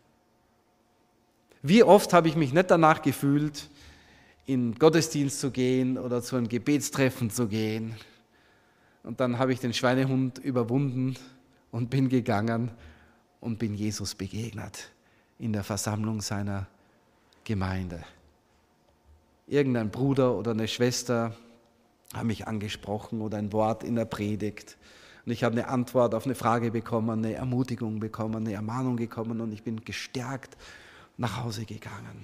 Wie oft habe ich mich nicht danach gefühlt, in den Gottesdienst zu gehen oder zu einem Gebetstreffen zu gehen. Und dann habe ich den Schweinehund überwunden und bin gegangen und bin Jesus begegnet in der Versammlung seiner Gemeinde. Irgendein Bruder oder eine Schwester haben mich angesprochen oder ein Wort in der Predigt. Und ich habe eine Antwort auf eine Frage bekommen, eine Ermutigung bekommen, eine Ermahnung bekommen und ich bin gestärkt nach Hause gegangen.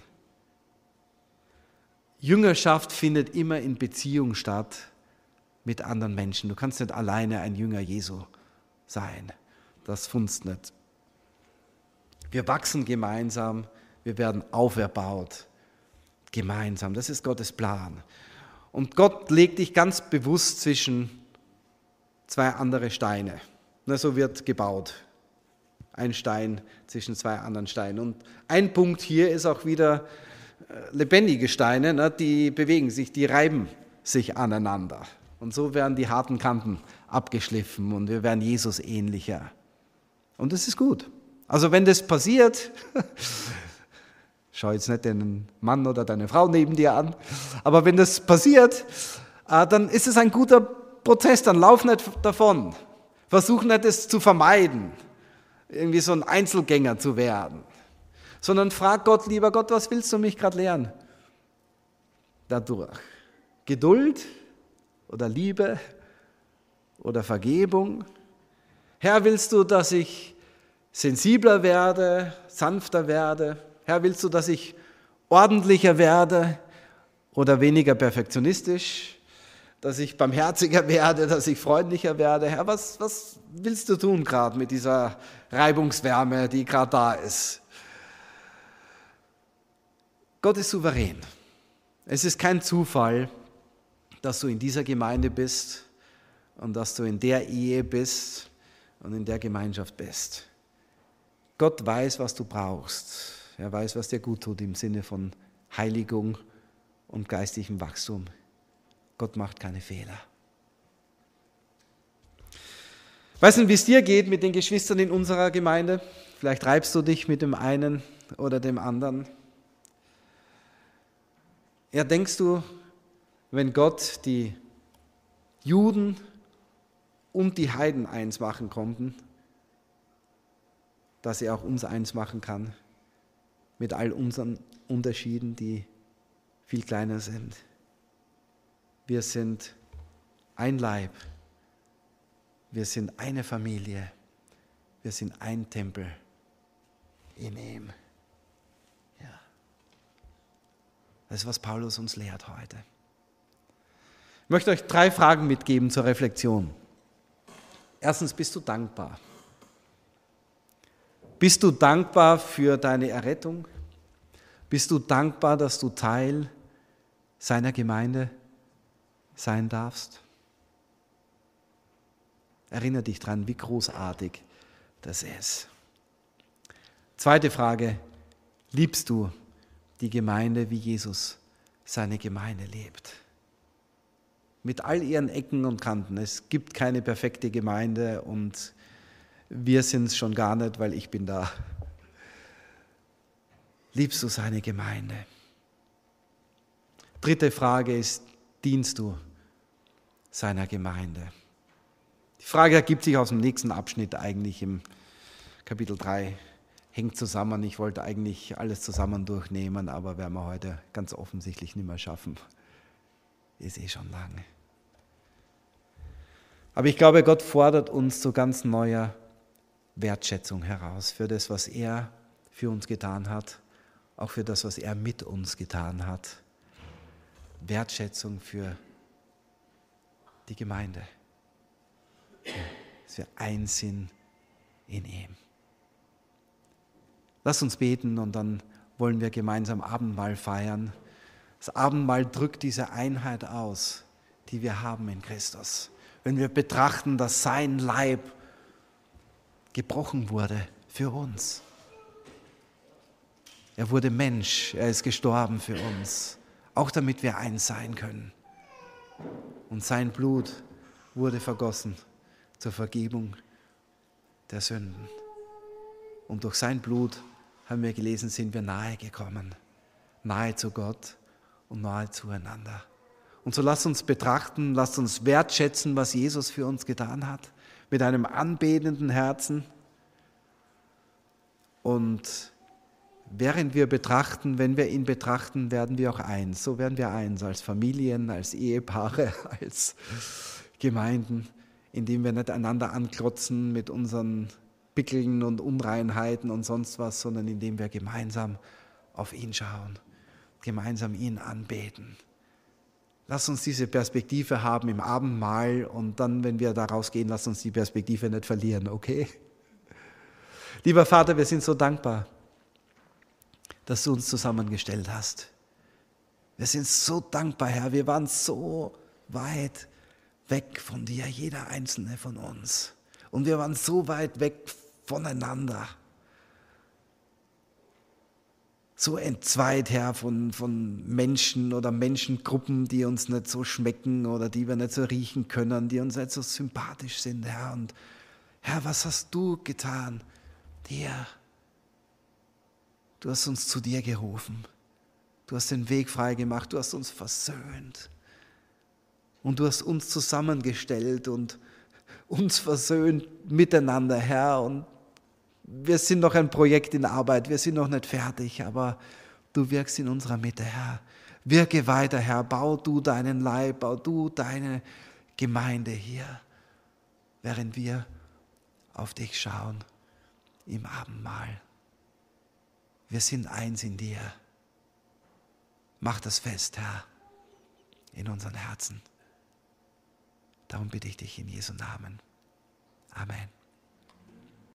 Jüngerschaft findet immer in Beziehung statt mit anderen Menschen. Du kannst nicht alleine ein Jünger Jesu sein. Das funzt nicht. Wir wachsen gemeinsam, wir werden auferbaut gemeinsam. Das ist Gottes Plan. Und Gott legt dich ganz bewusst zwischen zwei andere Steine. So wird gebaut. Ein Stein zwischen zwei anderen Steinen. Und ein Punkt hier ist auch wieder lebendige Steine, die bewegen sich, die reiben sich aneinander. Und so werden die harten Kanten abgeschliffen und wir werden Jesus ähnlicher. Und das ist gut. Also wenn das passiert, schau jetzt nicht den Mann oder deine Frau neben dir an, aber wenn das passiert, dann ist es ein guter Prozess, dann lauf nicht davon. Versuch nicht, es zu vermeiden, irgendwie so ein Einzelgänger zu werden, sondern frag Gott, lieber Gott, was willst du mich gerade lehren? Dadurch. Geduld oder Liebe oder Vergebung? Herr, willst du, dass ich sensibler werde, sanfter werde? Herr, willst du, dass ich ordentlicher werde oder weniger perfektionistisch? Dass ich barmherziger werde, dass ich freundlicher werde? Herr, was willst du tun gerade mit dieser Reibungswärme, die gerade da ist? Gott ist souverän. Es ist kein Zufall, dass du in dieser Gemeinde bist und dass du in der Ehe bist und in der Gemeinschaft bist. Gott weiß, was du brauchst. Er weiß, was dir gut tut im Sinne von Heiligung und geistigem Wachstum. Gott macht keine Fehler. Weißt du, wie es dir geht mit den Geschwistern in unserer Gemeinde? Vielleicht reibst du dich mit dem einen oder dem anderen. Ja, denkst du, wenn Gott die Juden und die Heiden eins machen konnten, dass er auch uns eins machen kann, mit all unseren Unterschieden, die viel kleiner sind? Wir sind ein Leib, wir sind eine Familie, wir sind ein Tempel in ihm. Ja. Das ist, was Paulus uns lehrt heute. Ich möchte euch 3 Fragen mitgeben zur Reflexion. Erstens, bist du dankbar? Bist du dankbar für deine Errettung? Bist du dankbar, dass du Teil seiner Gemeinde sein darfst? Erinnere dich dran, wie großartig das ist. Zweite Frage, liebst du die Gemeinde, wie Jesus seine Gemeinde lebt? Mit all ihren Ecken und Kanten. Es gibt keine perfekte Gemeinde und wir sind es schon gar nicht, weil ich bin da. Liebst du seine Gemeinde? Dritte Frage ist, dienst du seiner Gemeinde? Die Frage ergibt sich aus dem nächsten Abschnitt eigentlich im Kapitel 3 her. hängt zusammen. Ich wollte eigentlich alles zusammen durchnehmen, aber werden wir heute ganz offensichtlich nicht mehr schaffen. Ist schon lange. Aber ich glaube, Gott fordert uns zu ganz neuer Wertschätzung heraus für das, was er für uns getan hat, auch für das, was er mit uns getan hat. Wertschätzung für die Gemeinde, dass wir eins sind in ihm. Lass uns beten und dann wollen wir gemeinsam Abendmahl feiern. Das Abendmahl drückt diese Einheit aus, die wir haben in Christus. Wenn wir betrachten, dass sein Leib gebrochen wurde für uns. Er wurde Mensch, er ist gestorben für uns, auch damit wir eins sein können. Und sein Blut wurde vergossen zur Vergebung der Sünden. Und durch sein Blut, haben wir gelesen, sind wir nahe gekommen, nahe zu Gott und nahe zueinander. Und so lasst uns betrachten, lasst uns wertschätzen, was Jesus für uns getan hat, mit einem anbetenden Herzen. Und während wir betrachten, wenn wir ihn betrachten, werden wir auch eins. So werden wir eins als Familien, als Ehepaare, als Gemeinden, indem wir nicht einander anklotzen mit unseren Pickeln und Unreinheiten und sonst was, sondern indem wir gemeinsam auf ihn schauen, gemeinsam ihn anbeten. Lass uns diese Perspektive haben im Abendmahl und dann, wenn wir da rausgehen, lass uns die Perspektive nicht verlieren, okay? Lieber Vater, wir sind so dankbar, dass du uns zusammengestellt hast. Wir sind so dankbar, Herr, wir waren so weit weg von dir, jeder einzelne von uns. Und wir waren so weit weg voneinander. So entzweit, Herr, von Menschen oder Menschengruppen, die uns nicht so schmecken oder die wir nicht so riechen können, die uns nicht so sympathisch sind, Herr. Und Herr, was hast du getan? Du hast uns zu dir gerufen. Du hast den Weg frei gemacht. Du hast uns versöhnt. Und du hast uns zusammengestellt und uns versöhnt miteinander, Herr. Und wir sind noch ein Projekt in Arbeit. Wir sind noch nicht fertig, aber du wirkst in unserer Mitte, Herr. Wirke weiter, Herr. Bau du deinen Leib, bau du deine Gemeinde hier, während wir auf dich schauen im Abendmahl. Wir sind eins in dir. Mach das fest, Herr, in unseren Herzen. Darum bitte ich dich in Jesu Namen. Amen.